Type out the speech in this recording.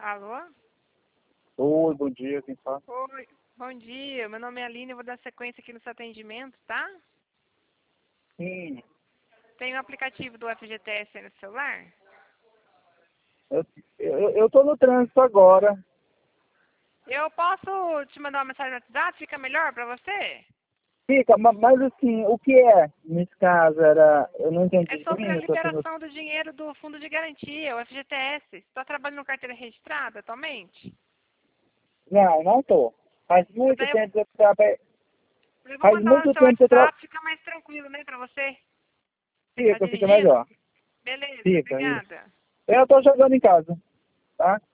Alô? Oi, bom dia, quem fala? Oi, bom dia. Meu nome é Aline, eu vou dar sequência aqui no seu atendimento, tá? Sim, Tem o aplicativo do FGTS aí no celular? eu tô no trânsito agora. Eu posso te mandar uma mensagem no WhatsApp? Fica melhor pra você? Fica, mas assim, o que é? Nesse caso, eu não É entendi sobre a bem, eu tô tendo... liberação do dinheiro do fundo de garantia, o FGTS. Você está trabalhando com carteira registrada atualmente? Não tô. Faz Mas muito daí tempo que eu trabalho, eu vou faz mandar lá no muito seu tempo que eu trabalho. WhatsApp, fica mais tranquilo, né, pra você? Tá Fica dirigindo? melhor. Beleza, Fica, isso. obrigada. Eu tô jogando em casa, tá?